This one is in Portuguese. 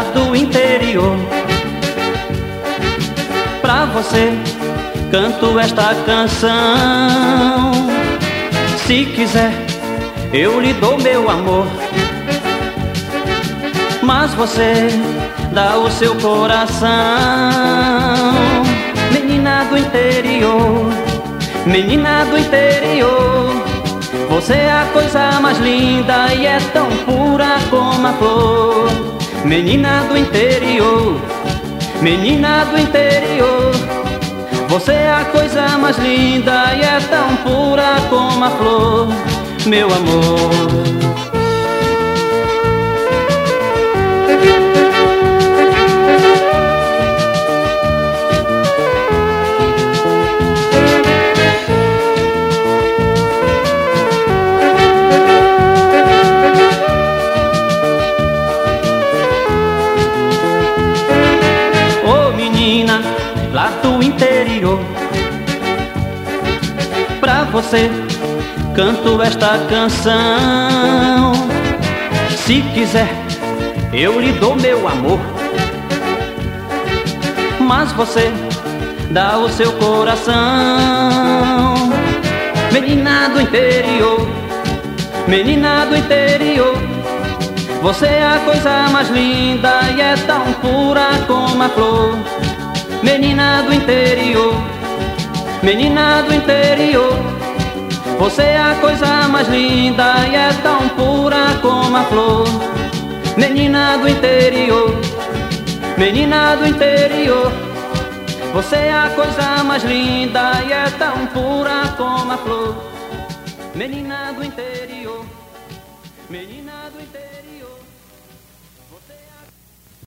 do interior. Pra você canto esta canção. Se quiser, eu lhe dou meu amor, mas você dá o seu coração. Menina do interior, menina do interior, você é a coisa mais linda e é tão pura como a flor. Menina do interior, menina do interior, você é a coisa mais linda e é tão pura como a flor, meu amor. Lá do interior, pra você canto esta canção. Se quiser, eu lhe dou meu amor, mas você dá o seu coração. Menina do interior, menina do interior, você é a coisa mais linda e é tão pura como a flor. Menina do interior, menina do interior, você é a coisa mais linda e é tão pura como a flor. Menina do interior, menina do interior, você é a coisa mais linda e é tão pura como a flor. Menina do interior, menina do interior.